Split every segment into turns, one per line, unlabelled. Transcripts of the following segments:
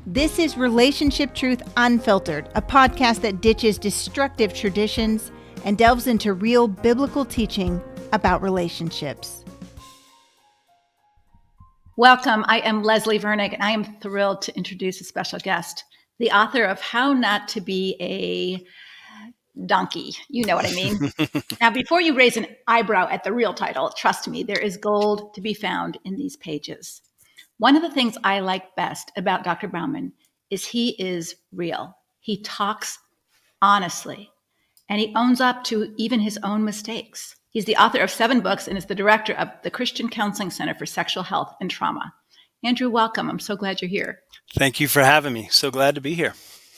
This is Relationship Truth Unfiltered, a podcast that ditches destructive traditions and delves into real biblical teaching about relationships. Welcome. I am Leslie Vernick, and I am thrilled to introduce a special guest, the author of How Not to Be a Donkey. You know what I mean. Now, before you raise an eyebrow at the real title, trust me, there is gold to be found in these pages. One of the things I like best about Dr. Bauman is he is real. He talks honestly, and he owns up to even his own mistakes. He's the author of 7 books and is the director of the Christian Counseling Center for Sexual Health and Trauma. Andrew, welcome. I'm so glad you're here.
Thank you for having me. So glad to be here.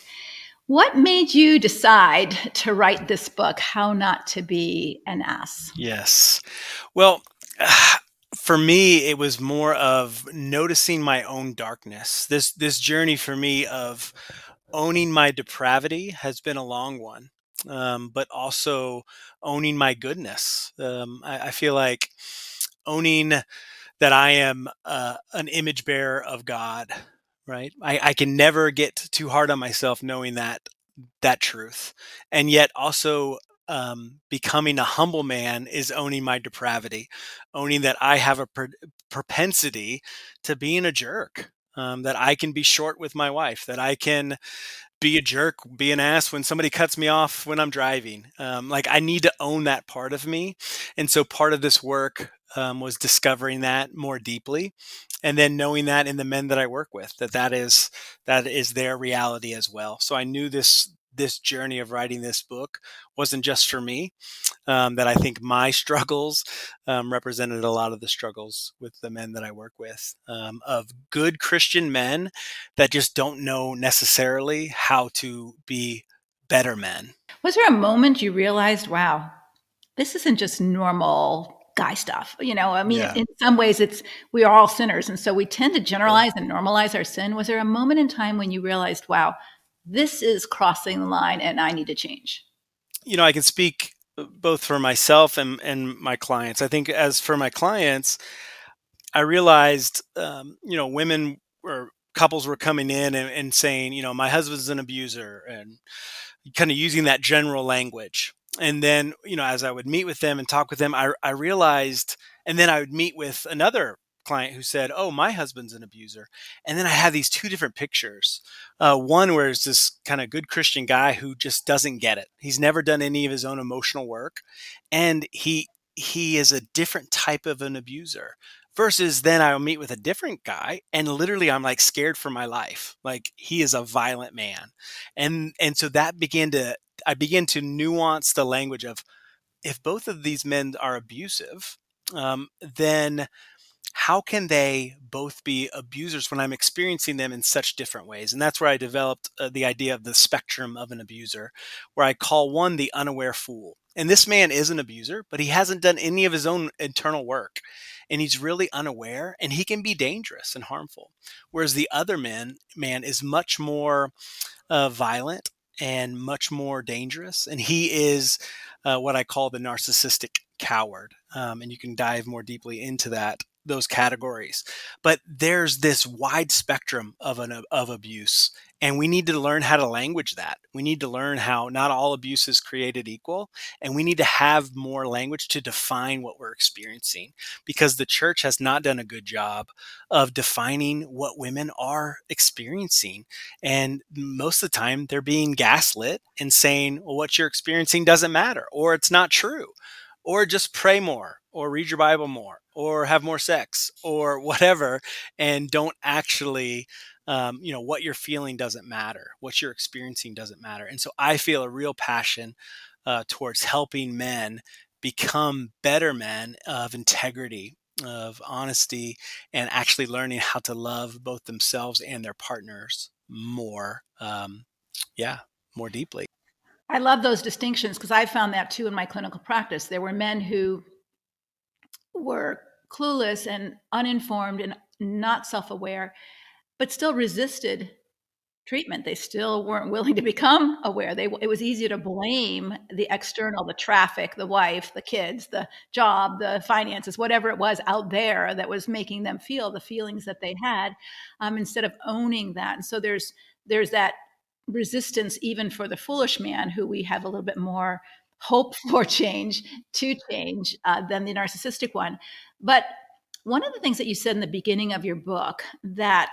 What made you decide to write this book, How Not to Be an Ass?
Yes. Well, for me, it was more of noticing my own darkness. This journey for me of owning my depravity has been a long one, but also owning my goodness. I feel like owning that I am an image bearer of God. Right. I can never get too hard on myself knowing that truth. And yet also becoming a humble man is owning my depravity, owning that I have a propensity to being a jerk, that I can be short with my wife, that I can be a jerk, be an ass when somebody cuts me off when I'm driving. Like I need to own that part of me. And so part of this work was discovering that more deeply, and then knowing that in the men that I work with, that is their reality as well. So I knew this journey of writing this book wasn't just for me. That I think my struggles represented a lot of the struggles with the men that I work with, of good Christian men that just don't know necessarily how to be better men.
Was there a moment you realized, wow, this isn't just normal guy stuff?
Yeah.
In some ways we are all sinners. And so we tend to
Sure.
generalize and normalize our sin. Was there a moment in time when you realized, wow, this is crossing the line and I need to change?
I can speak both for myself and my clients. I think as for my clients, I realized, women or couples were coming in and saying, my husband's an abuser, and kind of using that general language. And then, as I would meet with them and talk with them, I realized, and then I would meet with another client who said, oh, my husband's an abuser. And then I had these two different pictures. One where it's this kind of good Christian guy who just doesn't get it. He's never done any of his own emotional work. And he is a different type of an abuser. Versus then I'll meet with a different guy and literally I'm like scared for my life. Like he is a violent man. And so I began to nuance the language of, if both of these men are abusive, then how can they both be abusers when I'm experiencing them in such different ways? And that's where I developed the idea of the spectrum of an abuser, where I call one the unaware fool. And this man is an abuser, but he hasn't done any of his own internal work. And he's really unaware, and he can be dangerous and harmful. Whereas the other man is much more violent and much more dangerous. And he is what I call the narcissistic coward. And you can dive more deeply into those categories. But there's this wide spectrum of abuse, and we need to learn how to language that. We need to learn how not all abuse is created equal, and we need to have more language to define what we're experiencing, because the church has not done a good job of defining what women are experiencing. And most of the time they're being gaslit and saying, well, what you're experiencing doesn't matter, or it's not true, or just pray more, or read your Bible more, or have more sex, or whatever, and don't actually, what you're feeling doesn't matter, what you're experiencing doesn't matter. And so I feel a real passion towards helping men become better men of integrity, of honesty, and actually learning how to love both themselves and their partners more, more deeply.
I love those distinctions because I found that too in my clinical practice. There were men who were clueless and uninformed and not self-aware, but still resisted treatment. They still weren't willing to become aware. It was easier to blame the external, the traffic, the wife, the kids, the job, the finances, whatever it was out there that was making them feel the feelings that they had, instead of owning that. And so there's that resistance even for the foolish man, who we have a little bit more hope for change to change than the narcissistic one. But one of the things that you said in the beginning of your book that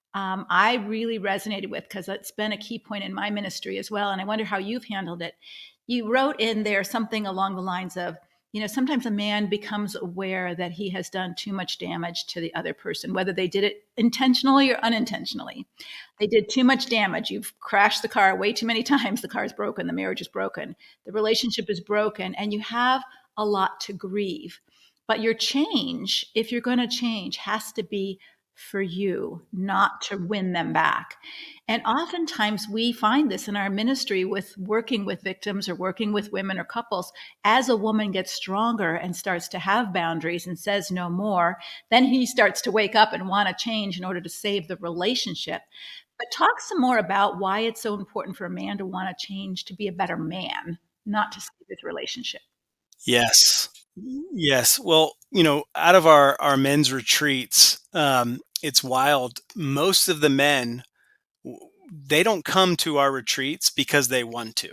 I really resonated with, because it's been a key point in my ministry as well, and I wonder how you've handled it. You wrote in there something along the lines of, sometimes a man becomes aware that he has done too much damage to the other person, whether they did it intentionally or unintentionally. They did too much damage. You've crashed the car way too many times. The car is broken. The marriage is broken. The relationship is broken. And you have a lot to grieve. But your change, if you're going to change, has to be for you, not to win them back. And oftentimes we find this in our ministry with working with victims or working with women or couples. As a woman gets stronger and starts to have boundaries and says no more, then he starts to wake up and want to change in order to save the relationship. But talk some more about why it's so important for a man to want to change to be a better man, not to save his relationship.
Yes. Yes. Well, out of our men's retreats, it's wild. Most of the men, they don't come to our retreats because they want to,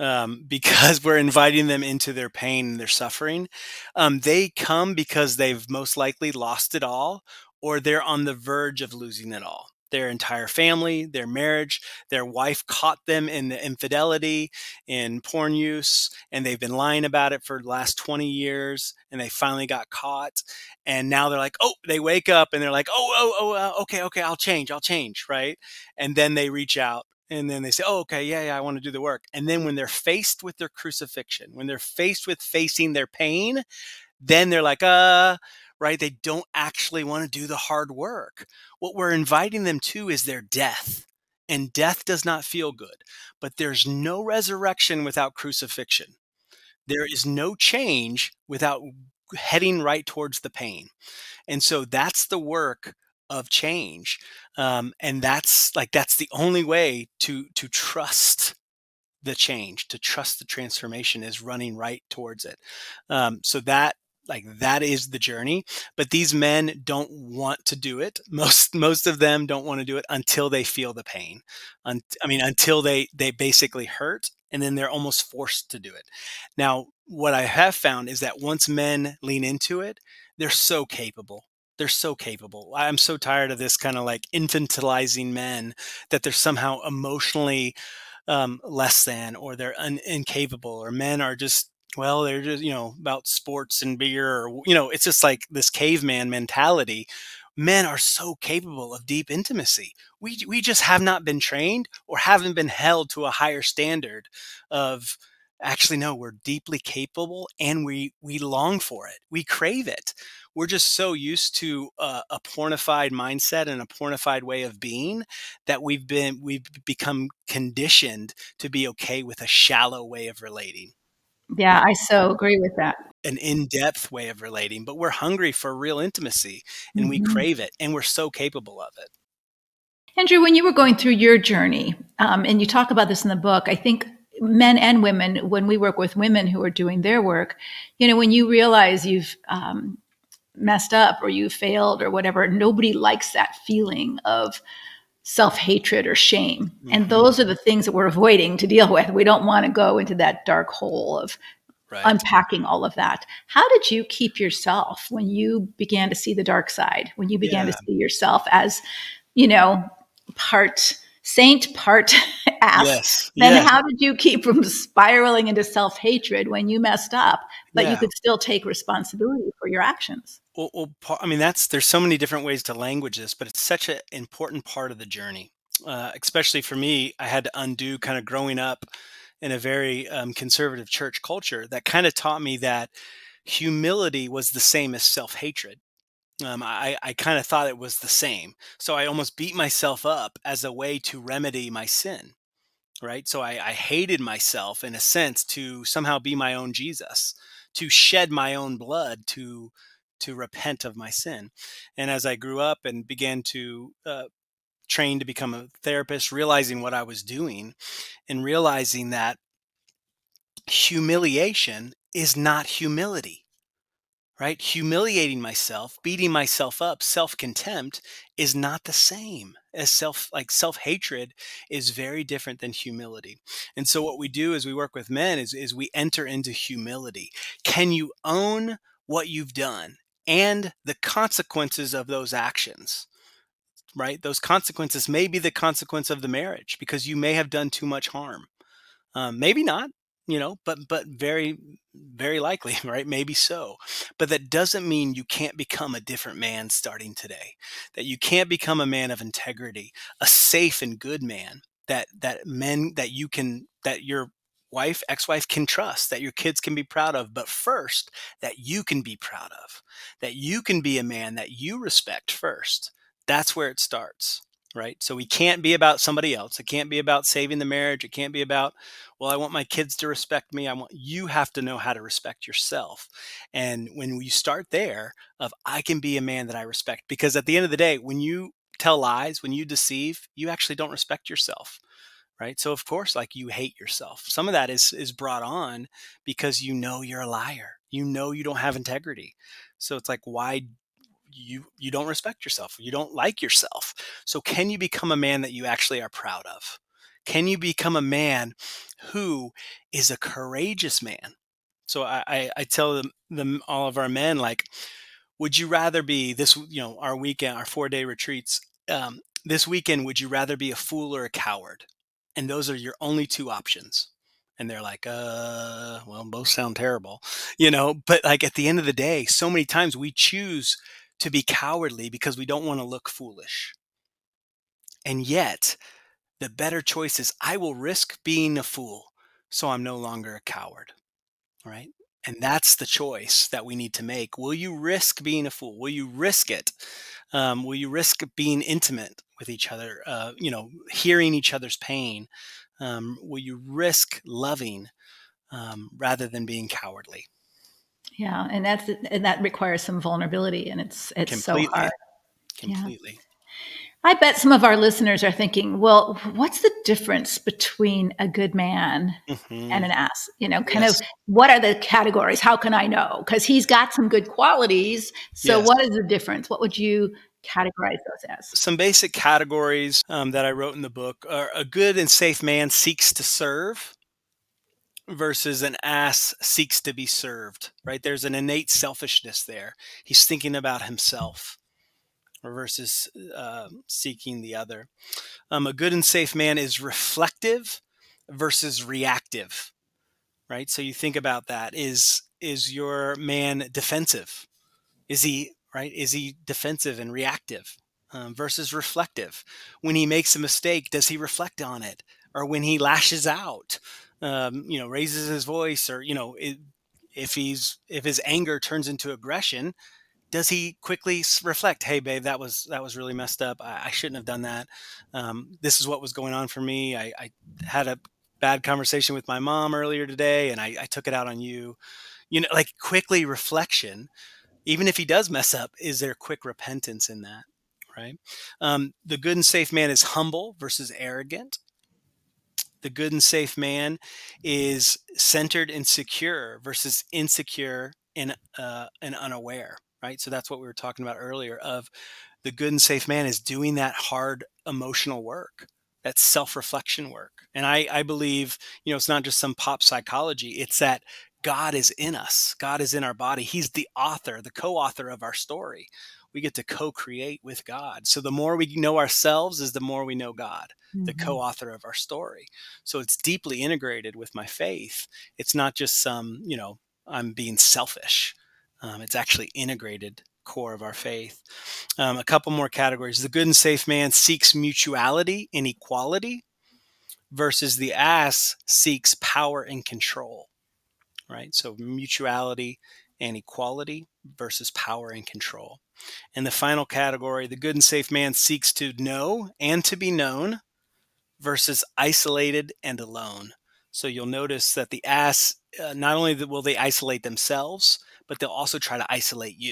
because we're inviting them into their pain and their suffering. They come because they've most likely lost it all, or they're on the verge of losing it all. Their entire family, their marriage, their wife caught them in the infidelity, in porn use, and they've been lying about it for the last 20 years, and they finally got caught. And now they're like, oh, they wake up and they're like, okay, I'll change, right? And then they reach out and then they say, oh, okay, yeah, I want to do the work. And then when they're faced with their crucifixion, when they're faced with facing their pain, then they're like, right? They don't actually want to do the hard work. What we're inviting them to is their death. And death does not feel good, but there's no resurrection without crucifixion. There is no change without heading right towards the pain. And so that's the work of change. And that's the only way to trust the change, to trust the transformation, is running right towards it. So that is the journey. But these men don't want to do it. Most of them don't want to do it until they feel the pain. Until they basically hurt, and then they're almost forced to do it. Now, what I have found is that once men lean into it, they're so capable. They're so capable. I'm so tired of this kind of like infantilizing men, that they're somehow emotionally less than, or they're incapable, or men are just, well, they're just, about sports and beer, or, it's just like this caveman mentality. Men are so capable of deep intimacy. We just have not been trained, or haven't been held to a higher standard of, actually, no, we're deeply capable, and we long for it. We crave it. We're just so used to a pornified mindset and a pornified way of being, that we've become conditioned to be okay with a shallow way of relating,
Yeah, I so agree with that.
an in-depth way of relating. But we're hungry for real intimacy, and we
Mhm.
crave it, and we're so capable of it.
Andrew, when you were going through your journey, and you talk about this in the book, I think men and women, when we work with women who are doing their work, when you realize you've messed up or you failed or whatever, nobody likes that feeling of self-hatred or shame. And
Hmm.
those are the things that we're avoiding to deal with. We don't want to go into that dark hole of
Right.
unpacking all of that. How did you keep yourself when you began to see the dark side, when you began to
Yeah.
see yourself as, you know, part saint, part ass?
Yes.
Then
Yeah.
how did you keep from spiraling into self hatred when you messed up, but you
Yeah.
could still take responsibility for your actions?
There's so many different ways to language this, but it's such an important part of the journey. Especially for me, I had to undo kind of growing up in a very conservative church culture that kind of taught me that humility was the same as self hatred. I kind of thought it was the same. So I almost beat myself up as a way to remedy my sin, right? So I hated myself in a sense, to somehow be my own Jesus, to shed my own blood, to repent of my sin. And as I grew up and began to trained to become a therapist, realizing what I was doing and realizing that humiliation is not humility, right? Humiliating myself, beating myself up, self-contempt is not the same as self-hatred is very different than humility. And so what we do as we work with men is we enter into humility. Can you own what you've done and the consequences of those actions? Right? Those consequences may be the consequence of the marriage because you may have done too much harm. Maybe not, but very, very likely, right? Maybe so. But that doesn't mean you can't become a different man starting today. That you can't become a man of integrity, a safe and good man. That your wife, ex-wife can trust, that your kids can be proud of, but first that you can be proud of, that you can be a man that you respect first. That's where it starts. Right. So we can't be about somebody else. It can't be about saving the marriage. It can't be about, well, I want my kids to respect me. You have to know how to respect yourself. And when you start there of, I can be a man that I respect, because at the end of the day, when you tell lies, when you deceive, you actually don't respect yourself. Right. So of course, like, you hate yourself. Some of that is brought on because you're a liar. You don't have integrity. So it's like, why you don't respect yourself, you don't like yourself. So can you become a man that you actually are proud of? Can you become a man who is a courageous man? So I tell them, all of our men, like, would you rather be this, our weekend, our 4-day retreats, this weekend, would you rather be a fool or a coward? And those are your only two options. And they're like, well, both sound terrible, but like, at the end of the day, so many times we choose to be cowardly because we don't want to look foolish. And yet the better choice is, I will risk being a fool so I'm no longer a coward. Right. And that's the choice that we need to make. Will you risk being a fool? Will you risk it? Will you risk being intimate with each other? Hearing each other's pain? Will you risk loving rather than being cowardly?
Yeah, and that requires some vulnerability, and it's so hard.
Completely,
Yeah.
completely.
I bet some of our listeners are thinking, well, what's the difference between a good man
Hmm.
and an ass? Kind of,
Yes,
what are the categories? How can I know? Because he's got some good qualities. So,
yes.
what is the difference? What would you categorize those as?
Some basic categories that I wrote in the book are: a good and safe man seeks to serve versus an ass seeks to be served. Right? There's an innate selfishness there. He's thinking about himself versus seeking the other. A good and safe man is reflective versus reactive. Right? So you think about that. Is your man defensive? Is he right? Is he defensive and reactive versus reflective? When he makes a mistake, does he reflect on it? Or when he lashes out, raises his voice, or if his anger turns into aggression, does he quickly reflect? Hey, babe, that was really messed up. I shouldn't have done that. This is what was going on for me. I had a bad conversation with my mom earlier today, and I took it out on you. Like, quickly reflection. Even if he does mess up, is there quick repentance in that? Right. The good and safe man is humble versus arrogant. The good and safe man is centered and secure versus insecure and unaware. Right. So that's what we were talking about earlier. Of the good and safe man is doing that hard emotional work, that self-reflection work. And I believe, it's not just some pop psychology. It's that God is in us. God is in our body. He's the author, the co-author of our story. We get to co-create with God. So the more we know ourselves is the more we know God, the
Mhm.
co-author of our story. So it's deeply integrated with my faith. It's not just some, I'm being selfish. It's actually integrated core of our faith. A couple more categories. The good and safe man seeks mutuality and equality versus the ass seeks power and control. Right? So mutuality and equality versus power and control. And the final category, the good and safe man seeks to know and to be known versus isolated and alone. So you'll notice that the ass, not only will they isolate themselves, but they'll also try to isolate you.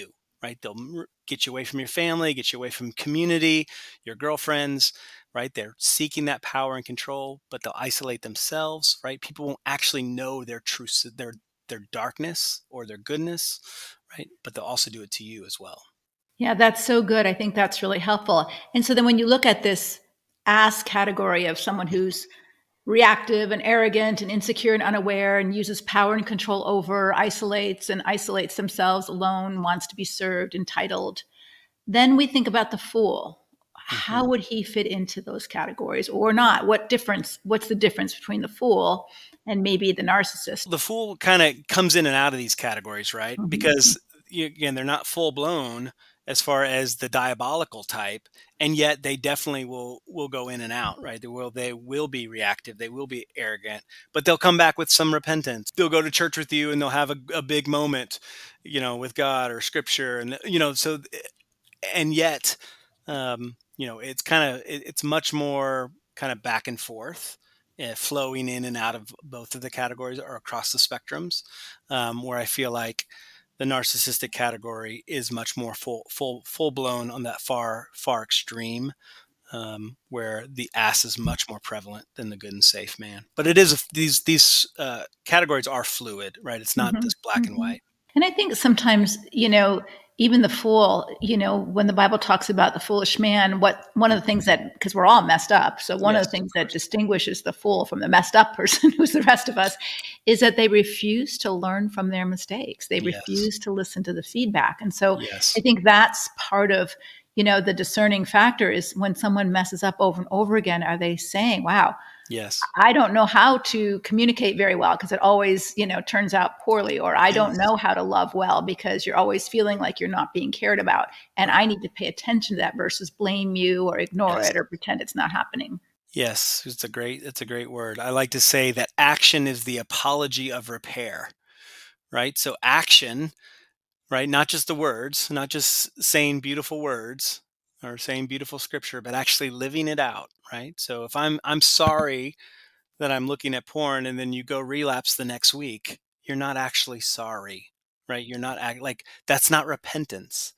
right? They'll get you away from your family, get you away from community, your girlfriends, right? They're seeking that power and control, but they'll isolate themselves, right? People won't actually know their their darkness or their goodness, right? But they'll also do it to you as well.
Yeah, that's so good. I think that's really helpful. And so then when you look at this ass category of someone who's reactive and arrogant and insecure and unaware and uses power and control over, isolates themselves alone, wants to be served, entitled, then we think about the fool. How
Mhm.
would he fit into those categories or not? What's the difference between the fool and maybe the narcissist?
The fool kind of comes in and out of these categories, right?
Mhm.
Because again, they're not full blown as far as the diabolical type, and yet they definitely will go in and out, right? They will be reactive, they will be arrogant, but they'll come back with some repentance. They'll go to church with you, and they'll have a big moment, with God or Scripture, and so and yet, it's it's much more kind of back and forth, flowing in and out of both of the categories or across the spectrums, where I feel like the narcissistic category is much more full blown on that far extreme, where the ass is much more prevalent than the good and safe man. But it is these categories are fluid, right? It's not
Mhm.
this black and
Mhm.
white.
And I think sometimes, even the fool, when the Bible talks about the foolish man, one of the things that, because we're all messed up, so one of the
Yes,
things
of
that
course.
distinguishes the fool from the messed up person, who's the rest of us, is that they refuse to learn from their mistakes. They
Yes,
refuse to listen to the feedback. And so I
yes,
think that's part of, the discerning factor is when someone messes up over and over again, are they saying, wow,
yes,
I don't know how to communicate very well because it always, turns out poorly, or I don't
yes.
know how to love well because you're always feeling like you're not being cared about. And
Right.
I need to pay attention to that versus blame you or ignore
Yes.
it or pretend it's not happening.
Yes. It's a great word. I like to say that action is the apology of repair, right? So action, right? Not just the words, not just saying beautiful words or saying beautiful scripture, but actually living it out, right? So if I'm sorry that I'm looking at porn and then you go relapse the next week, you're not actually sorry, right? You're not like that's not repentance.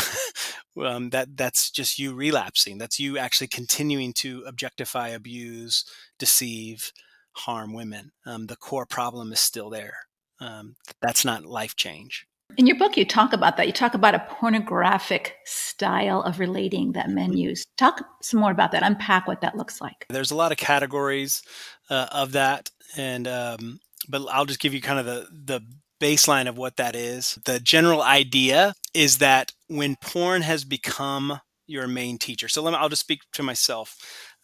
That's just you relapsing. That's you actually continuing to objectify, abuse, deceive, harm women. The core problem is still there. That's not life change.
In your book, you talk about that. You talk about a pornographic style of relating that men use. Talk some more about that. Unpack what that looks like.
There's a lot of categories of that, and but I'll just give you kind of the baseline of what that is. The general idea is that when porn has become your main teacher. So I'll just speak to myself.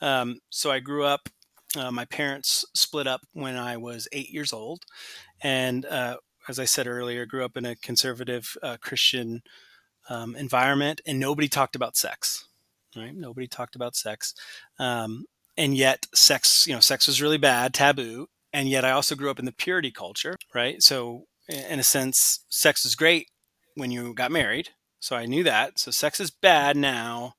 So I grew up. My parents split up when I was 8 years old, and as I said earlier, grew up in a conservative Christian environment, and nobody talked about sex. Right? Nobody talked about sex, um, and yet sex was really bad, taboo. And yet, I also grew up in the purity culture, right? So, in a sense, sex is great when you got married. So I knew that. So sex is bad now,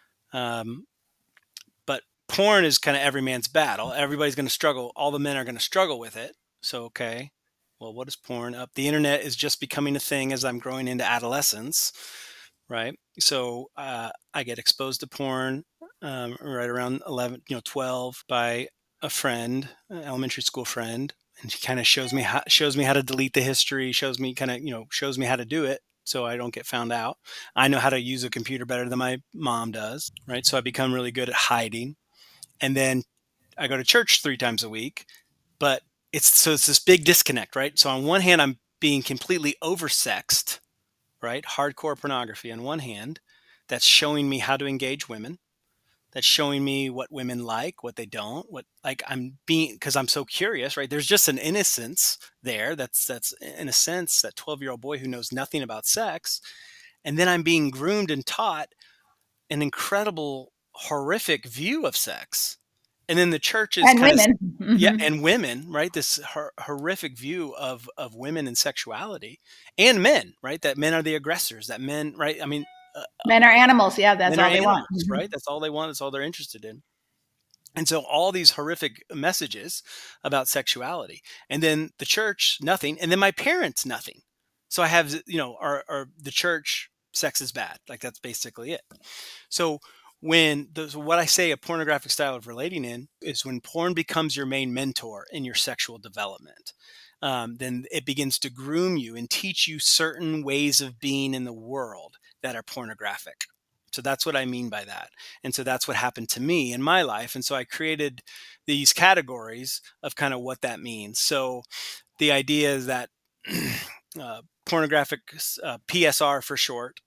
um, but porn is kind of every man's battle. Everybody's going to struggle. All the men are going to struggle with it. So okay, well, what is porn? Up the internet is just becoming a thing as I'm growing into adolescence, right? So I get exposed to porn right around 11, 12 by a friend, an elementary school friend, and she kind of shows me how to delete the history, shows me how to do it so I don't get found out. I know how to use a computer better than my mom does, right? So I become really good at hiding. And then I go to church 3 times a week, but it's this big disconnect, right? So on one hand, I'm being completely oversexed, right? Hardcore pornography on one hand, that's showing me how to engage women. That's showing me what women like, what they don't, what like I'm being because I'm so curious, right? There's just an innocence there. That's in a sense that 12-year-old boy who knows nothing about sex, and then I'm being groomed and taught an incredible, horrific view of sex. And then the church is
And
kind of,
women.
yeah,
Mhm.
and women, right? This horrific view of women and sexuality, and men, right? That men are the aggressors. That men, right? I mean, uh,
Men are animals. Yeah, that's
men are
all they want.
animals, right? That's all they want. That's all they're interested in. And so all these horrific messages about sexuality, and then the church, nothing, and then my parents, nothing. So I have, the church sex is bad. Like that's basically it. So what I say a pornographic style of relating in is when porn becomes your main mentor in your sexual development. Then it begins to groom you and teach you certain ways of being in the world that are pornographic. So that's what I mean by that. And so that's what happened to me in my life. And so I created these categories of kind of what that means. So the idea is that pornographic, PSR for short,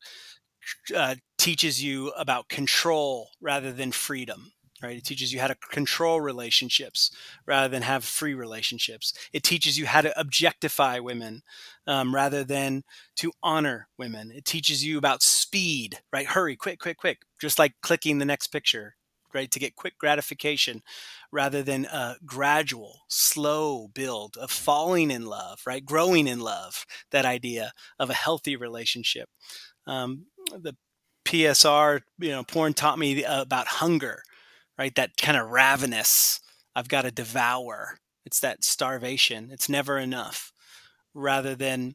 teaches you about control rather than freedom, right? It teaches you how to control relationships rather than have free relationships. It teaches you how to objectify women rather than to honor women. It teaches you about speed, right? Hurry, quick, quick, quick, just like clicking the next picture, right? To get quick gratification rather than a gradual, slow build of falling in love, right? Growing in love, that idea of a healthy relationship. The PSR, porn taught me about hunger, right? That kind of ravenous, I've got to devour. It's that starvation. It's never enough. Rather than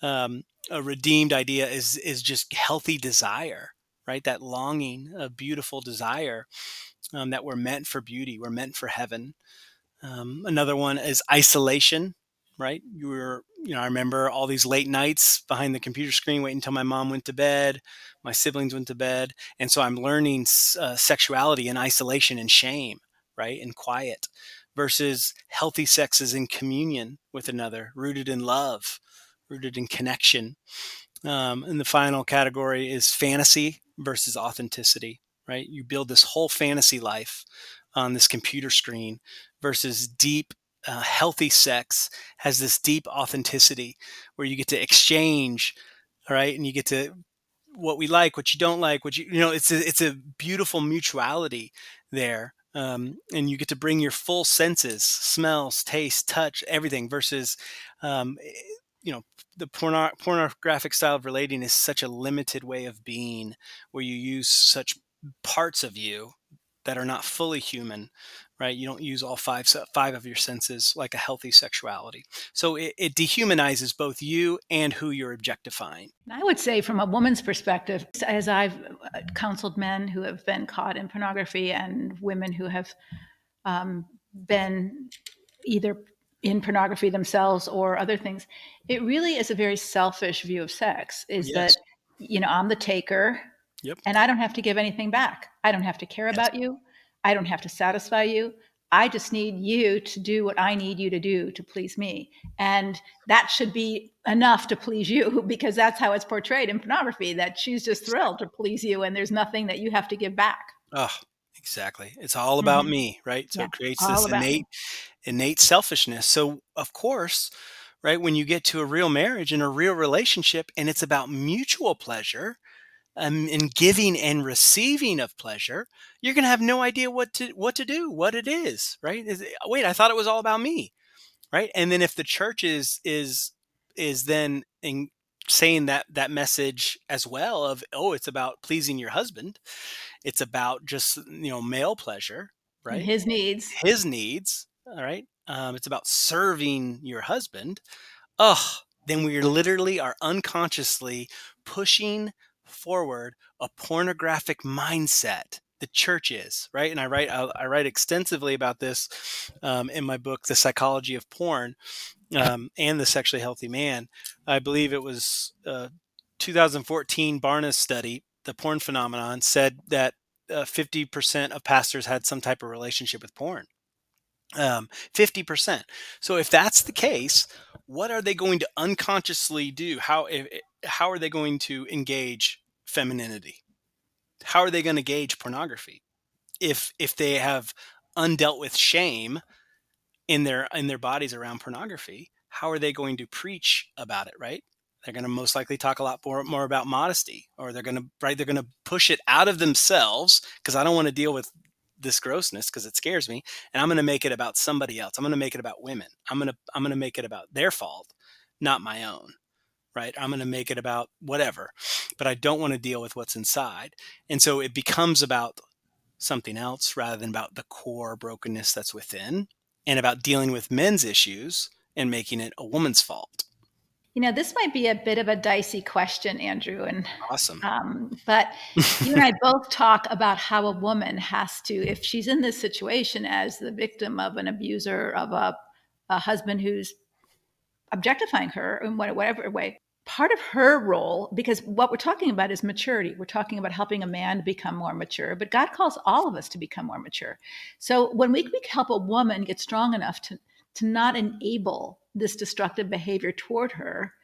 a redeemed idea is just healthy desire, right? That longing, a beautiful desire that we're meant for beauty. We're meant for heaven. Another one is isolation, right? I remember all these late nights behind the computer screen waiting until my mom went to bed, my siblings went to bed. And so I'm learning sexuality in isolation and shame, right? And quiet versus healthy sexes in communion with another, rooted in love, rooted in connection. And the final category is fantasy versus authenticity, right? You build this whole fantasy life on this computer screen versus deep, healthy sex has this deep authenticity where you get to exchange, all right? And you get to what we like, what you don't like, it's a beautiful mutuality there. And you get to bring your full senses, smells, taste, touch, everything versus, um, you know, the pornographic style of relating is such a limited way of being where you use such parts of you that are not fully human, right? You don't use all five of your senses like a healthy sexuality. So it dehumanizes both you and who you're objectifying.
I would say, from a woman's perspective, as I've counseled men who have been caught in pornography and women who have been either in pornography themselves or other things, it really is a very selfish view of sex, is
Yes.
that, I'm the taker
Yep.
and I don't have to give anything back. I don't have to care
Yes.
about you. I don't have to satisfy you. I just need you to do what I need you to do to please me. And that should be enough to please you, because that's how it's portrayed in pornography, that she's just thrilled to please you and there's nothing that you have to give back.
Oh, exactly. It's all about
Mm-hmm.
me, right? So
Yeah,
it creates
all
this
about me.
innate selfishness. So of course, right, when you get to a real marriage and a real relationship and it's about mutual pleasure, and giving and receiving of pleasure, you're going to have no idea what to do, what it is, right? Wait, I thought it was all about me, right? And then if the church is then in saying that message as well of, oh, it's about pleasing your husband, it's about just male pleasure,
And
right?
his needs.
His needs, all right. It's about serving your husband. Oh, then we literally are unconsciously pushing forward a pornographic mindset. The church is right, and I write extensively about this in my book, The Psychology of Porn, and the Sexually Healthy Man. I believe it was 2014 Barna's study, the porn phenomenon, said that 50% of pastors had some type of relationship with porn. 50%. So if that's the case, what are they going to unconsciously do? How are they going to engage femininity? How are they going to gauge pornography if they have undealt with shame in their bodies around pornography? How are they going to preach about it, right? They're going to most likely talk a lot more about modesty, or they're going to push it out of themselves because I don't want to deal with this grossness because it scares me, and I'm going to make it about somebody else. I'm going to make it about women. I'm going to make it about their fault, not my own, right? I'm going to make it about whatever, but I don't want to deal with what's inside. And so it becomes about something else rather than about the core brokenness that's within, and about dealing with men's issues and making it a woman's fault.
This might be a bit of a dicey question, Andrew, and
Awesome.
but you and I both talk about how a woman has to, if she's in this situation as the victim of an abuser, of a husband who's objectifying her in whatever way, part of her role, because what we're talking about is maturity. We're talking about helping a man to become more mature, but God calls all of us to become more mature. So when we help a woman get strong enough to not enable this destructive behavior toward her,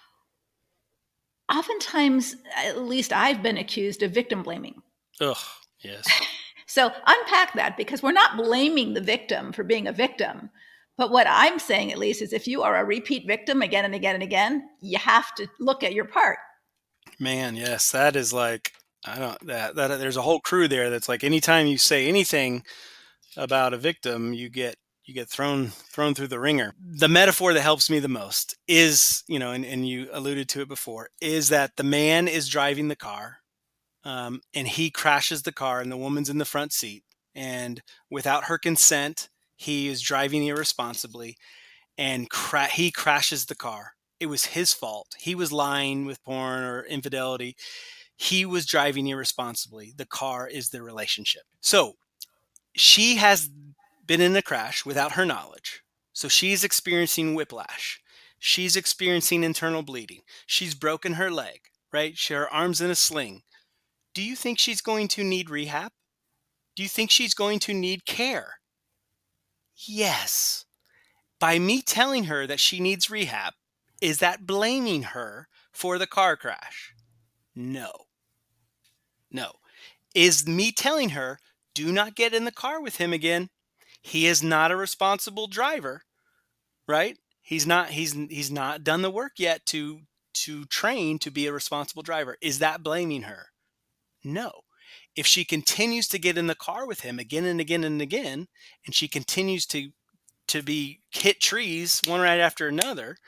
oftentimes, at least I've been accused of victim blaming.
Ugh, yes.
So unpack that, because we're not blaming the victim for being a victim. But what I'm saying, at least, is if you are a repeat victim again and again and again, you have to look at your part.
Man, yes, that is like, I don't, that there's a whole crew there that's like, anytime you say anything about a victim, you get thrown through the ringer. The metaphor that helps me the most is, and you alluded to it before, is that the man is driving the car, and he crashes the car, and the woman's in the front seat, and without her consent, he is driving irresponsibly, and he crashes the car. It was his fault. He was lying with porn or infidelity. He was driving irresponsibly. The car is the relationship. So she has been in a crash without her knowledge. So she's experiencing whiplash. She's experiencing internal bleeding. She's broken her leg, right? Her arm's in a sling. Do you think she's going to need rehab? Do you think she's going to need care? Yes. By me telling her that she needs rehab, is that blaming her for the car crash? No. Is me telling her, do not get in the car with him again? He is not a responsible driver, right? He's not done the work yet to train to be a responsible driver. Is that blaming her? No. If she continues to get in the car with him again and again and again, and she continues to be hit trees one right after another,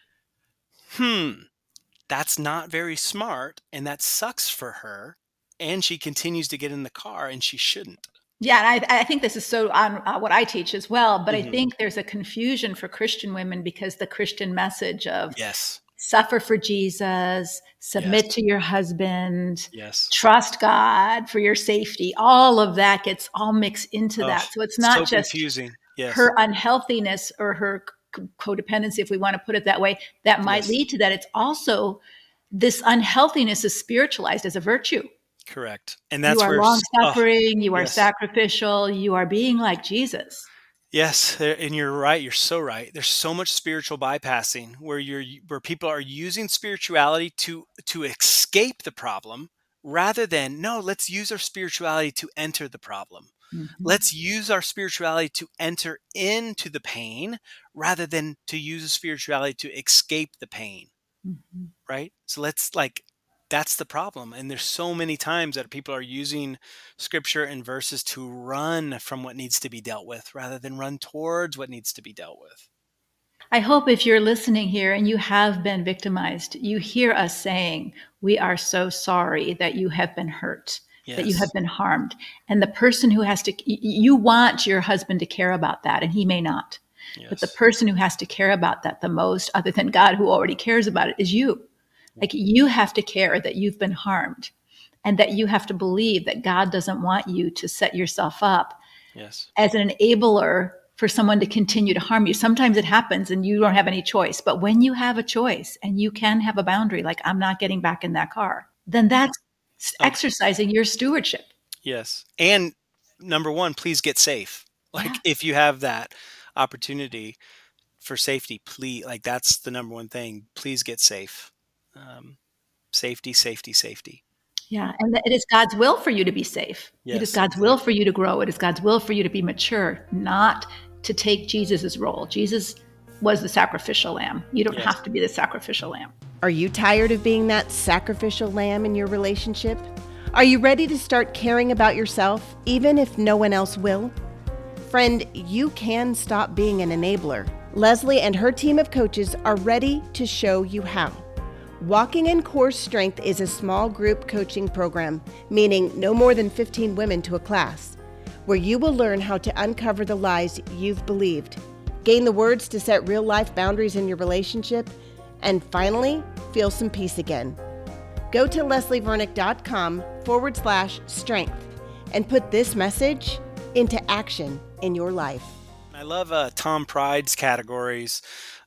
that's not very smart, and that sucks for her, and she continues to get in the car, and she shouldn't.
Yeah, and I think this is so on what I teach as well, but I think there's a confusion for Christian women, because the Christian message of suffer for Jesus, submit to your husband, trust God for your safety, all of that gets all mixed into that. So it's not just confusing. Her unhealthiness or her codependency, if we want to put it that way, that might lead to that. It's also this unhealthiness is spiritualized as a virtue.
Correct. And that's
where you are long-suffering, you are sacrificial, you are being like Jesus.
Yes, and you're right. You're so right. There's so much spiritual bypassing where people are using spirituality to escape the problem, rather than, no, let's use our spirituality to enter the problem. Let's use our spirituality to enter into the pain, rather than to use a spirituality to escape the pain. Right? So that's the problem. And there's so many times that people are using scripture and verses to run from what needs to be dealt with, rather than run towards what needs to be dealt with.
I hope if you're listening here and you have been victimized, you hear us saying, we are so sorry that you have been hurt, that you have been harmed. And the person who has to, you want your husband to care about that, and he may not. But the person who has to care about that the most, other than God who already cares about it, is you. Like, you have to care that you've been harmed, and that you have to believe that God doesn't want you to set yourself up as an enabler for someone to continue to harm you. Sometimes it happens and you don't have any choice. But when you have a choice and you can have a boundary, like, I'm not getting back in that car, then that's exercising your stewardship.
Yes. And number one, please get safe. If you have that opportunity for safety, please, that's the number one thing. Please get safe. Safety.
Yeah. And it is God's will for you to be safe. It is God's will for you to grow. It is God's will for you to be mature, not to take Jesus's role. Jesus was the sacrificial lamb. You don't have to be the sacrificial lamb.
Are you tired of being that sacrificial lamb in your relationship? Are you ready to start caring about yourself, even if no one else will? Friend, you can stop being an enabler. Leslie and her team of coaches are ready to show you how. Walking in Core Strength is a small group coaching program, meaning no more than 15 women to a class, where you will learn how to uncover the lies you've believed, gain the words to set real-life boundaries in your relationship, and finally feel some peace again. Go to leslievernick.com/strength and put this message into action in your life.
I love Tom Pride's categories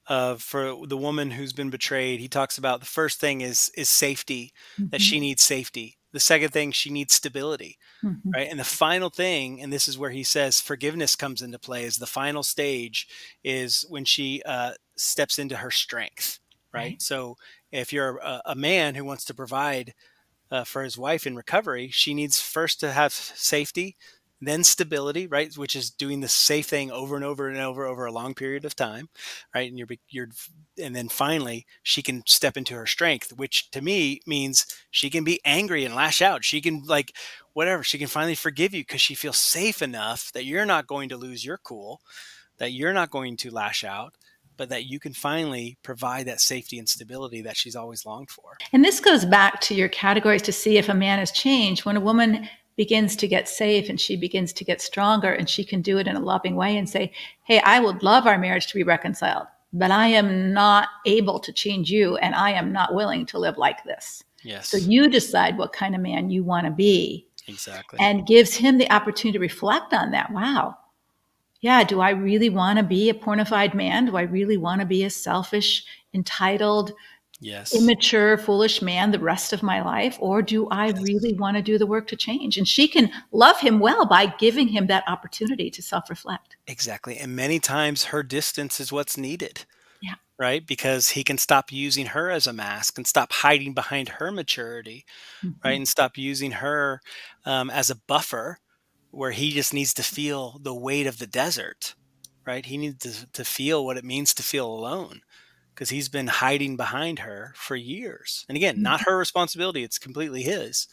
for the woman who's been betrayed. He talks about the first thing is safety, that she needs safety. The second thing, she needs stability,
Mhm.
right? And the final thing, and this is where he says forgiveness comes into play, is the final stage is when she steps into her strength,
Right.
right? So if you're a man who wants to provide for his wife in recovery, she needs first to have safety, then stability, right? Which is doing the safe thing over and over and over a long period of time, right? And and then finally she can step into her strength, which to me means she can be angry and lash out. She can like whatever. She can finally forgive you because she feels safe enough that you're not going to lose your cool, that you're not going to lash out, but that you can finally provide that safety and stability that she's always longed for.
And this goes back to your categories to see if a man has changed. When a woman begins to get safe and she begins to get stronger and she can do it in a loving way and say, hey, I would love our marriage to be reconciled, but I am not able to change you and I am not willing to live like this. So
Yes,
you decide what kind of man you want to be,
exactly.
and gives him the opportunity to reflect on that. Wow. Yeah, do I really want to be a pornified man? Do I really want to be a selfish, entitled,
Yes.
immature, foolish man the rest of my life? Or do I
Yes.
really want to do the work to change? And she can love him well by giving him that opportunity to self reflect.
Exactly. And many times her distance is what's needed,
Yeah.
right? Because he can stop using her as a mask and stop hiding behind her maturity, right?
Mhm.
And stop using her as a buffer where he just needs to feel the weight of the desert, right? He needs to feel what it means to feel alone because he's been hiding behind her for years. And again, not her responsibility, it's completely his.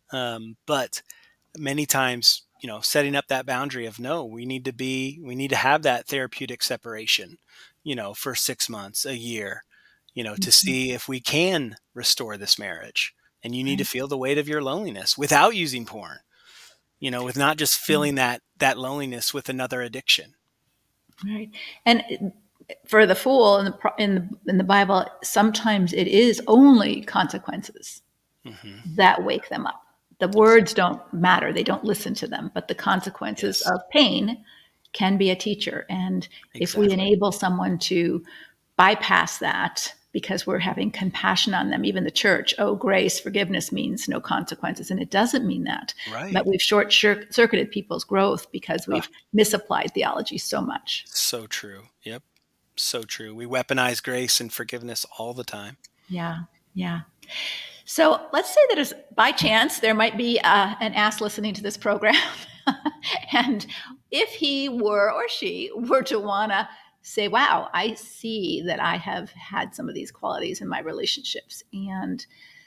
But many times, setting up that boundary of no, we need to have that therapeutic separation, for 6 months, a year, to
Mhm.
see if we can restore this marriage. And you need to
Right.
feel the weight of your loneliness without using porn, with not just filling that loneliness with another addiction.
Right. And for the fool in the Bible, sometimes it is only consequences
Hmm.
that wake them up. The words don't matter, they don't listen to them, but the consequences
Yes,
of pain can be a teacher. And if we
exactly.
enable someone to bypass that because we're having compassion on them, even the church, oh, grace, forgiveness means no consequences. And it doesn't mean that.
Right.
But we've short circuited people's growth because
Ah,
we've misapplied theology so much.
so true. Yep. So true. We weaponize grace and forgiveness all the time.
Yeah. Yeah. So let's say that as by chance there might be an ass listening to this program, and if he were or she were to want to say, "Wow, I see that I have had some of these qualities in my relationships, and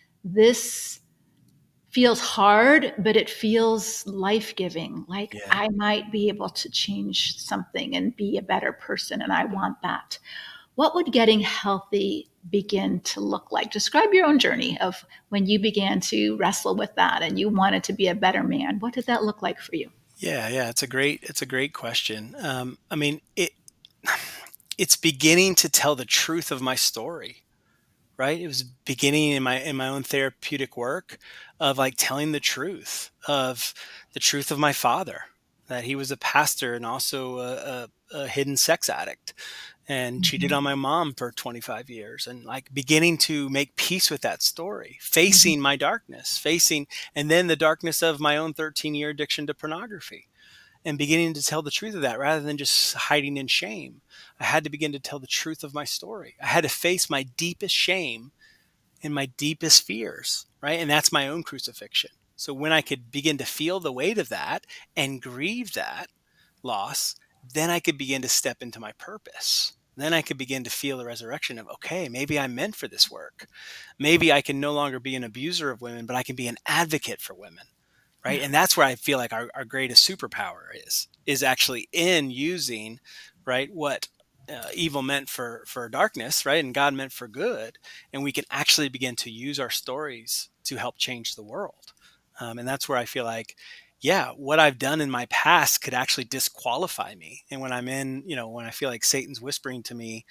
this feels hard, but it feels life giving. Like
Yeah.
I might be able to change something and be a better person, and I want that." What would getting healthy begin to look like? Describe your own journey of when you began to wrestle with that and you wanted to be a better man. What did that look like for you?
Yeah, yeah, it's a great question. I mean, it's beginning to tell the truth of my story, right? It was beginning in my own therapeutic work of like telling the truth of my father, that he was a pastor and also a hidden sex addict and cheated
Mhm.
on my mom for 25 years, and like beginning to make peace with that story,
Mhm.
facing my darkness, facing and then the darkness of my own 13-year addiction to pornography, and beginning to tell the truth of that rather than just hiding in shame. I had to begin to tell the truth of my story. I had to face my deepest shame and my deepest fears, right? And that's my own crucifixion. So when I could begin to feel the weight of that and grieve that loss, then I could begin to step into my purpose. Then I could begin to feel the resurrection of, okay, maybe I'm meant for this work. Maybe I can no longer be an abuser of women, but I can be an advocate for women, right?
Yeah.
And that's where I feel like our greatest superpower is actually in using, right, what evil meant for darkness, right, and God meant for good, and we can actually begin to use our stories to help change the world. And that's where I feel like, yeah, what I've done in my past could actually disqualify me. And when I'm in, when I feel like Satan's whispering to me,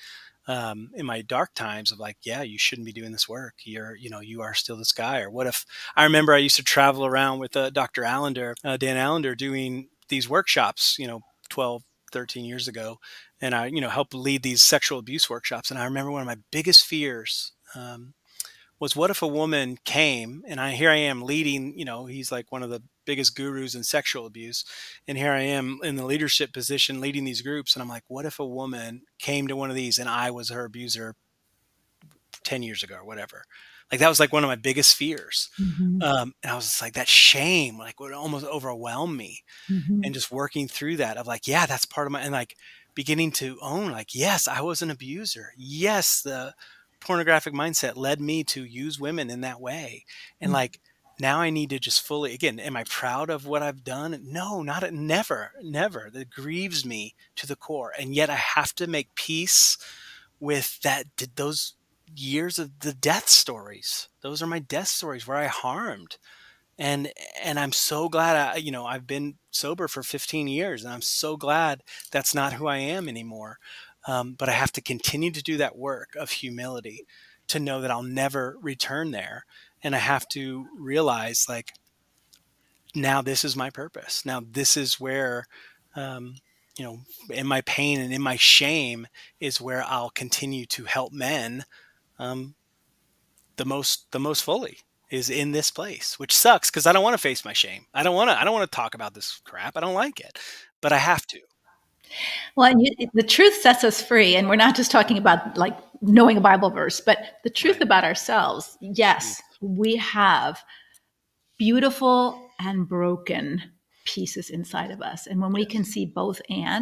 in my dark times of like, yeah, you shouldn't be doing this work. You are still this guy. Or what if, I remember I used to travel around with Dr. Allender, Dan Allender, doing these workshops, 12, 13 years ago. And I, helped lead these sexual abuse workshops. And I remember one of my biggest fears, was what if a woman came and here I am leading, he's like one of the biggest gurus in sexual abuse. And here I am in the leadership position leading these groups. And I'm like, what if a woman came to one of these and I was her abuser 10 years ago or whatever? Like that was like one of my biggest fears. And I was just like, that shame, like would almost overwhelm me. And just working through that of like, yeah, that's part of and like beginning to own, like, yes, I was an abuser. Yes, the pornographic mindset led me to use women in that way. And like, now I need to just fully, again, am I proud of what I've done? No, never. That grieves me to the core. And yet I have to make peace with that, those years of the death stories. Those are my death stories where I harmed. And I'm so glad I've been sober for 15 years, and I'm so glad that's not who I am anymore. But I have to continue to do that work of humility to know that I'll never return there. And I have to realize, like, now this is my purpose. Now this is where, in my pain and in my shame is where I'll continue to help men, the most fully, is in this place, which sucks because I don't want to face my shame. I don't want to talk about this crap. I don't like it, but I have to.
Well, the truth sets us free. And we're not just talking about like knowing a Bible verse, but the truth about ourselves. Yes, we have beautiful and broken pieces inside of us. And when we can see both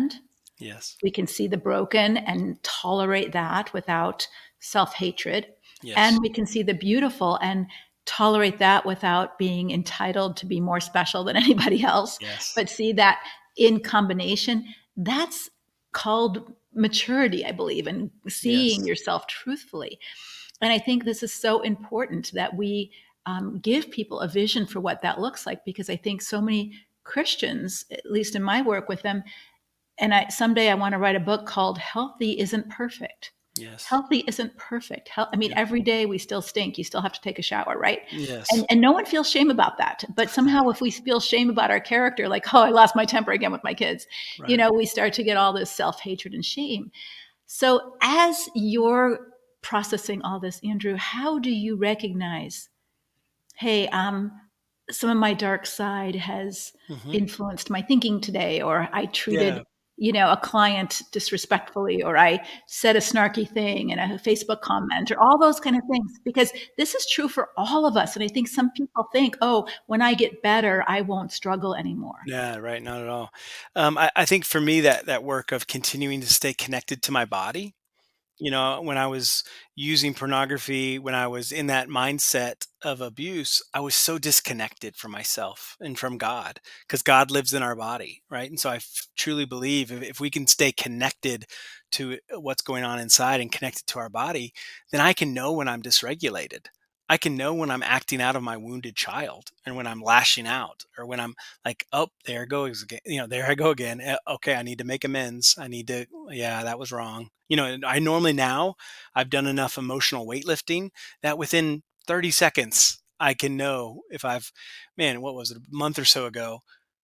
yes,
we can see the broken and tolerate that without self-hatred.
yes.
And we can see the beautiful and tolerate that without being entitled to be more special than anybody else.
Yes.
But see that in combination, that's called maturity, I believe, and seeing yourself truthfully. And I think this is so important that we give people a vision for what that looks like, because I think so many Christians, at least in my work with them, and someday I want to write a book called Healthy Isn't Perfect.
Yes.
Healthy isn't perfect. Every day we still stink. You still have to take a shower, right?
Yes.
And no one feels shame about that. But somehow if we feel shame about our character, like, oh, I lost my temper again with my kids, we start to get all this self-hatred and shame. So as you're processing all this, Andrew, how do you recognize, hey, some of my dark side has influenced my thinking today, or I treated a client disrespectfully, or I said a snarky thing in a Facebook comment, or all those kind of things, because this is true for all of us. And I think some people think, oh, when I get better, I won't struggle anymore.
Yeah, right. Not at all. I think for me that work of continuing to stay connected to my body, when I was using pornography, when I was in that mindset of abuse, I was so disconnected from myself and from God, because God lives in our body, right? And so I truly believe if we can stay connected to what's going on inside and connected to our body, then I can know when I'm dysregulated. I can know when I'm acting out of my wounded child, and when I'm lashing out, or when I'm like, oh, there goes again, there I go again. Okay, I need to make amends. Yeah, that was wrong. I normally now I've done enough emotional weightlifting that within 30 seconds, I can know if what was it, a month or so ago,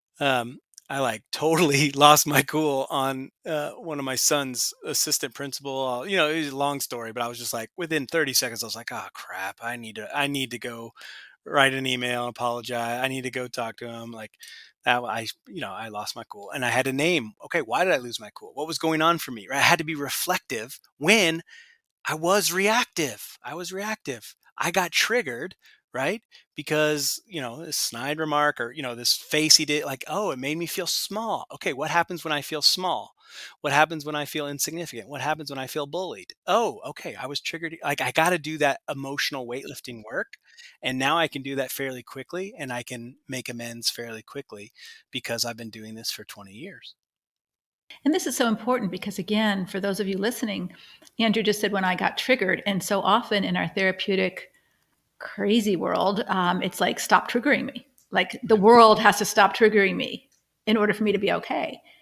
I like totally lost my cool on one of my son's assistant principal. It was a long story, but I was just like, within 30 seconds, I was like, oh crap, I need to go write an email and apologize. I need to go talk to him. Like that, I lost my cool, and I had to name, okay, why did I lose my cool? What was going on for me? Right? I had to be reflective when I was reactive. I got triggered, right? Because, this snide remark, or, this face he did, like, oh, it made me feel small. Okay, what happens when I feel small? What happens when I feel insignificant? What happens when I feel bullied? Oh, okay, I was triggered. Like, I got to do that emotional weightlifting work. And now I can do that fairly quickly, and I can make amends fairly quickly because I've been doing this for 20 years.
And this is so important because, again, for those of you listening, Andrew just said when I got triggered. And so often in our therapeutic crazy world, it's like, stop triggering me. Like the world has to stop triggering me in order for me to be okay.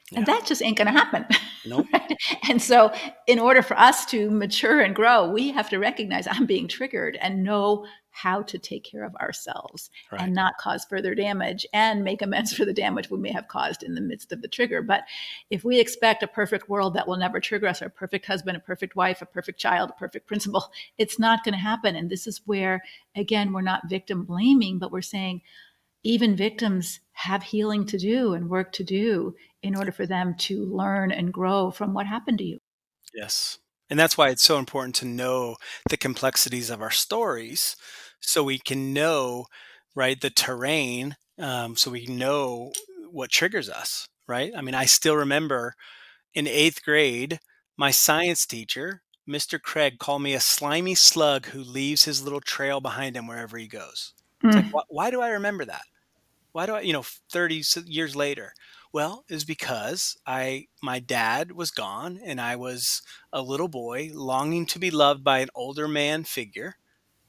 Yeah.
And that just ain't going to happen.
Nope.
Right? And so in order for us to mature and grow, we have to recognize I'm being triggered and know how to take care of ourselves
Right.
and not cause further damage and make amends for the damage we may have caused in the midst of the trigger. But if we expect a perfect world that will never trigger us, or a perfect husband, a perfect wife, a perfect child, a perfect principal, it's not going to happen. And this is where, again, we're not victim blaming, but we're saying, even victims have healing to do and work to do in order for them to learn and grow from what happened to you.
Yes. And that's why it's so important to know the complexities of our stories so we can know, right, the terrain, so we know what triggers us, right? I mean, I still remember in 8th grade, my science teacher, Mr. Craig, called me a slimy slug who leaves his little trail behind him wherever he goes. It's like,
Mm.
why do I remember that? Why do I, 30 years later? Well, is because my dad was gone and I was a little boy longing to be loved by an older man figure.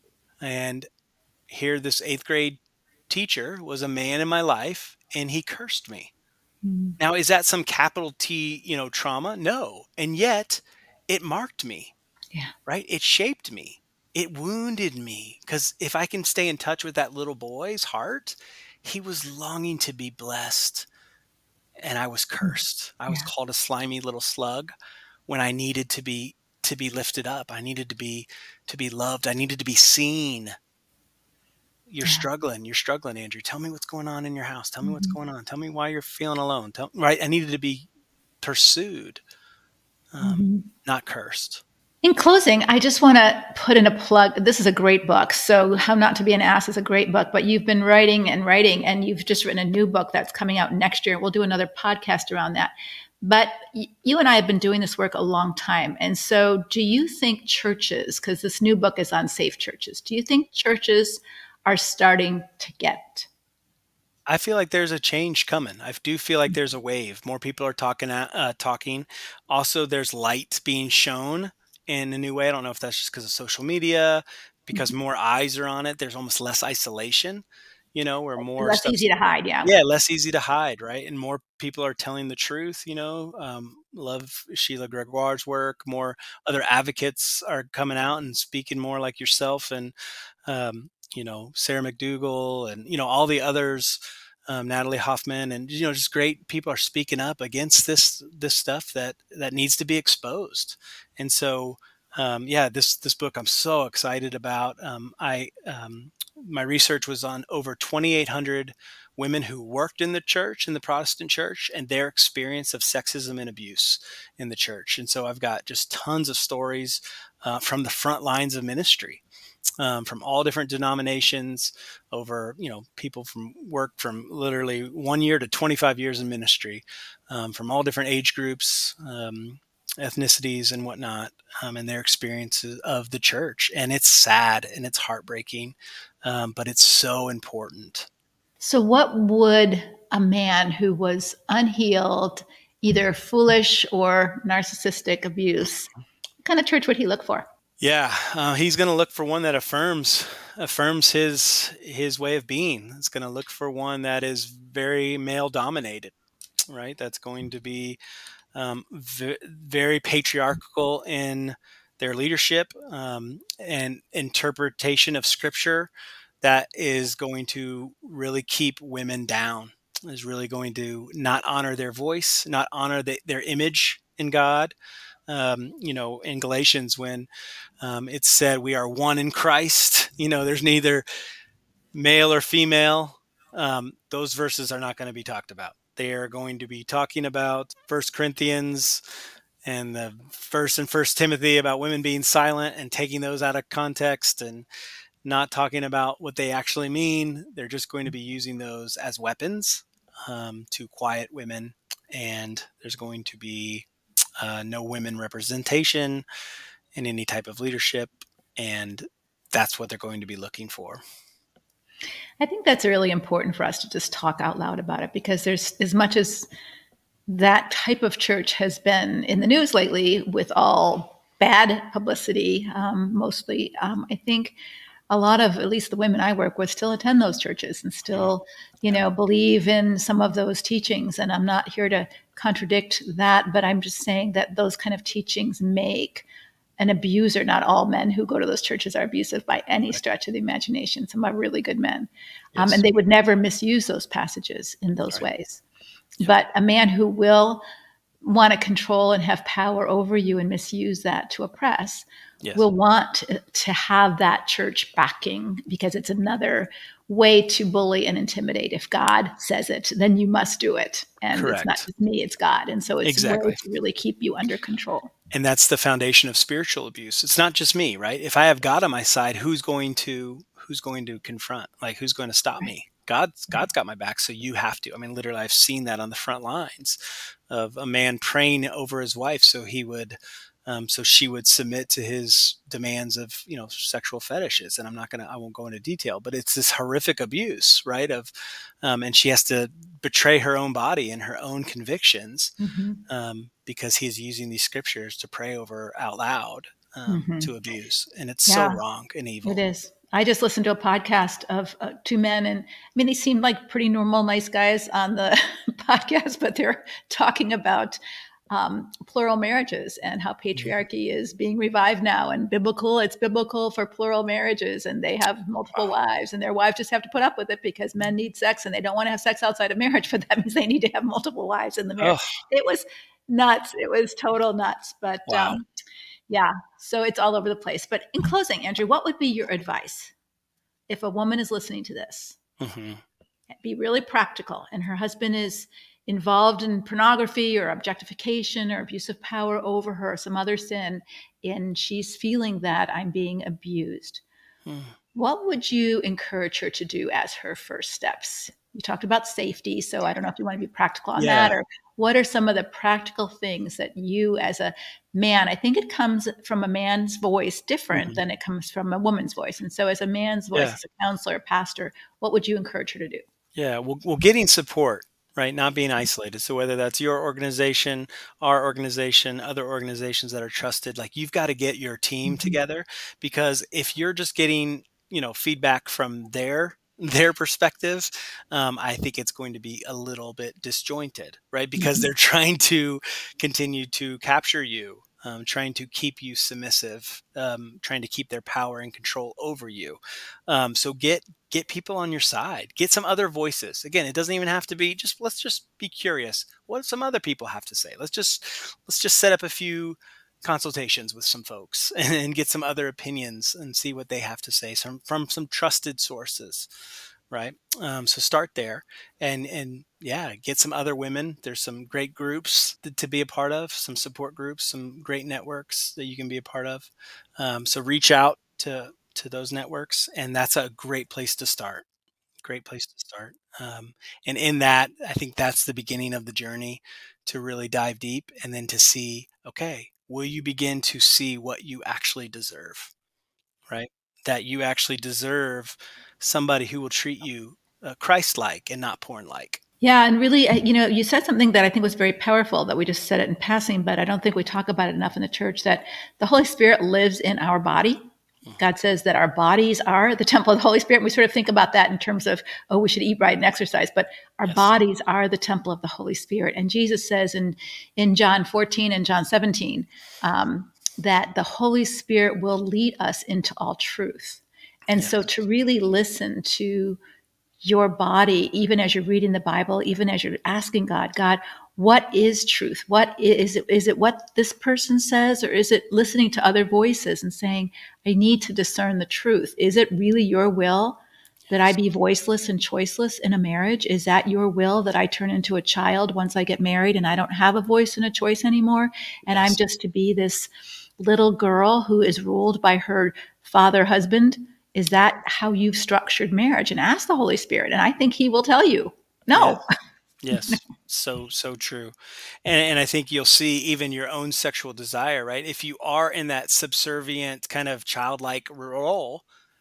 And here this 8th grade teacher was a man in my life and he cursed me.
Mm.
Now, is that some capital T, trauma? No. And yet it marked me,
Yeah.
right? It shaped me. It wounded me because if I can stay in touch with that little boy's heart, he was longing to be blessed and I was
Mm.
cursed. I was
Yeah.
called a slimy little slug when I needed to be lifted up. I needed to be loved. I needed to be seen.
Yeah.
You're struggling, Andrew. Tell me what's going on in your house. Tell me what's
Mhm.
going on. Tell me why you're feeling alone. Right. I needed to be pursued, um,
Mhm.
not cursed.
In closing, I just want to put in a plug. This is a great book. So, How Not to Be an Ass is a great book, but you've been writing and writing, and you've just written a new book that's coming out next year. We'll do another podcast around that. But you and I have been doing this work a long time. And so, do you think churches, because this new book is on safe churches, do you think churches are starting to get?
I feel like there's a change coming. I do feel like there's a wave. More people are talking. Also, there's light being shown in a new way. I don't know if that's just because of social media, because more eyes are on it. There's almost less isolation, where more
Less
stuff's
easy to hide. Yeah.
yeah, less easy to hide, right? And more people are telling the truth. Love Sheila Gregoire's work. More other advocates are coming out and speaking more like yourself and Sarah McDougall and all the others, Natalie Hoffman, and just great people are speaking up against this stuff that needs to be exposed. And so, yeah, this book I'm so excited about. My research was on over 2,800 women who worked in the church, in the Protestant church, and their experience of sexism and abuse in the church. And so I've got just tons of stories from the front lines of ministry, from all different denominations, over people from work from literally 1 year to 25 years in ministry, from all different age groups, ethnicities and whatnot, and their experiences of the church. And it's sad and it's heartbreaking, but it's so important.
So, what would a man who was unhealed, either foolish or narcissistic abuse, what kind of church would he look for?
Yeah, he's going to look for one that affirms his way of being. It's going to look for one that is very male dominated, right? That's going to be very patriarchal in their leadership, and interpretation of scripture that is going to really keep women down, is really going to not honor their voice, not honor their image in God. In Galatians, when it's said we are one in Christ, there's neither male or female. Those verses are not going to be talked about. They are going to be talking about First Corinthians and the First Timothy about women being silent and taking those out of context and not talking about what they actually mean. They're just going to be using those as weapons to quiet women. And there's going to be no women representation in any type of leadership. And that's what they're going to be looking for.
I think that's really important for us to just talk out loud about it, because there's, as much as that type of church has been in the news lately with all bad publicity, mostly, I think a lot of, at least the women I work with, still attend those churches and still, believe in some of those teachings. And I'm not here to contradict that, but I'm just saying that those kind of teachings make an abuser. Not all men who go to those churches are abusive by any stretch of the imagination. Some are really good men.
Yes.
And they would never misuse those passages in those
Right.
ways. But a man who will want to control and have power over you and misuse that to oppress
Yes.
will want to have that church backing, because it's another way to bully and intimidate. If God says it, then you must do it. And it's not
Correct.
just me, it's God. And so it's a
Exactly.
way to really keep you under control.
And that's the foundation of spiritual abuse. It's not just me, right? If I have God on my side, who's going to confront? Like, who's going to stop me? God's got my back, so you have to. I mean, literally, I've seen that on the front lines of a man praying over his wife so she would submit to his demands of, sexual fetishes. And I won't go into detail, but it's this horrific abuse, right? And she has to betray her own body and her own convictions, because he's using these scriptures to pray over out loud, to abuse. And it's so wrong and evil.
It is. I just listened to a podcast of two men, and they seemed like pretty normal, nice guys on the podcast, but they're talking about plural marriages and how patriarchy is being revived now, and it's biblical for plural marriages, and they have multiple wives, and their wives just have to put up with it because men need sex and they don't want to have sex outside of marriage, but that means they need to have multiple wives in the marriage. It was nuts. It was total nuts. But
Wow.
So it's all over the place. But in closing, Andrew, what would be your advice if a woman is listening to this? Be really practical, and her husband is involved in pornography or objectification or abuse of power over her, some other sin, and she's feeling that I'm being abused. What would you encourage her to do as her first steps? You talked about safety, so I don't know if you want to be practical on that, or what are some of the practical things that you as a man, I think it comes from a man's voice different than it comes from a woman's voice. And so as a man's voice, as a counselor, pastor, what would you encourage her to do?
Yeah, well, getting support, right? Not being isolated. So whether that's your organization, our organization, other organizations that are trusted, like, you've got to get your team together, because if you're just getting, feedback from their perspective, I think it's going to be a little bit disjointed, right? Because they're trying to continue to capture you, trying to keep you submissive, trying to keep their power and control over you. So get people on your side. Get some other voices. Again, it doesn't even have to be let's just be curious. What do some other people have to say? Let's just set up a few consultations with some folks and get some other opinions and see what they have to say from some trusted sources. Right. So start there and get some other women. There's some great groups to be a part of, some support groups, some great networks that you can be a part of. So reach out to those networks, and that's a great place to start. And in that, I think that's the beginning of the journey to really dive deep, and then to see, okay, will you begin to see what you actually deserve, right? That you actually deserve somebody who will treat you Christ-like and not porn-like.
Yeah, and really, you said something that I think was very powerful, that we just said it in passing, but I don't think we talk about it enough in the church, that the Holy Spirit lives in our body. God says that our bodies are the temple of the Holy Spirit. We sort of think about that in terms of, we should eat right and exercise, but our bodies are the temple of the Holy Spirit. And Jesus says in John 14 and John 17, that the Holy Spirit will lead us into all truth. And so to really listen to your body, even as you're reading the Bible, even as you're asking God, what is truth? What is it? Is it what this person says, or is it listening to other voices and saying, I need to discern the truth? Is it really your will that I be voiceless and choiceless in a marriage? Is that your will that I turn into a child once I get married and I don't have a voice and a choice anymore? And I'm just to be this little girl who is ruled by her husband? Is that how you've structured marriage? And ask the Holy Spirit. And I think he will tell you, no.
Yes. So true. And I think you'll see even your own sexual desire, right? If you are in that subservient kind of childlike role,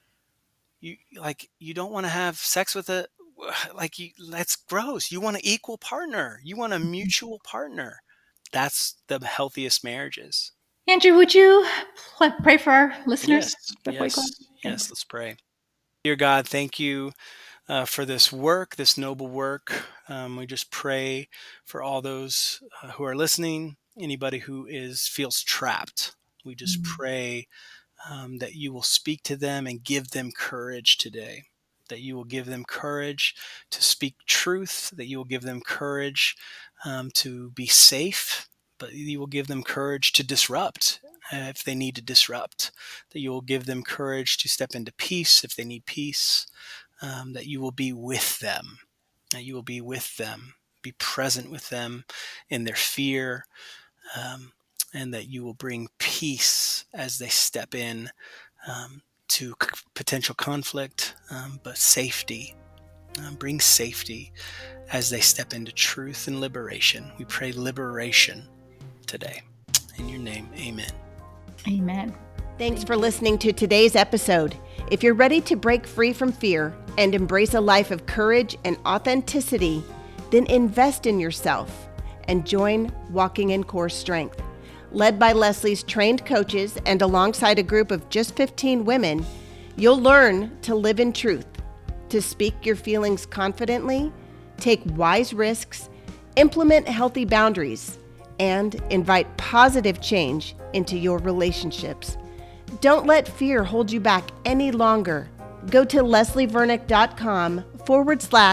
you don't want to have sex with that's gross. You want an equal partner. You want a mutual partner. That's the healthiest marriages.
Andrew, would you pray for our listeners before we close?
Yes. Let's pray. Dear God, thank you for this work, this noble work. We just pray for all those who are listening, anybody who feels trapped. We just pray that you will speak to them and give them courage today, that you will give them courage to speak truth, that you will give them courage to be safe, but you will give them courage to disrupt if they need to disrupt, that you will give them courage to step into peace if they need peace, that you will be with them, that you will be with them, be present with them in their fear, and that you will bring peace as they step in to potential conflict, but safety. Bring safety as they step into truth and liberation. We pray liberation today. In your name, amen.
Amen.
Thanks for listening to today's episode. If you're ready to break free from fear and embrace a life of courage and authenticity, then invest in yourself and join Walking in Core Strength. Led by Leslie's trained coaches and alongside a group of just 15 women, you'll learn to live in truth, to speak your feelings confidently, take wise risks, implement healthy boundaries, and invite positive change into your relationships. Don't let fear hold you back any longer. Go to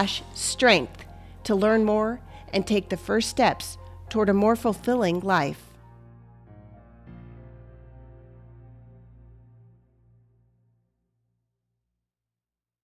leslievernick.com/strength to learn more and take the first steps toward a more fulfilling life.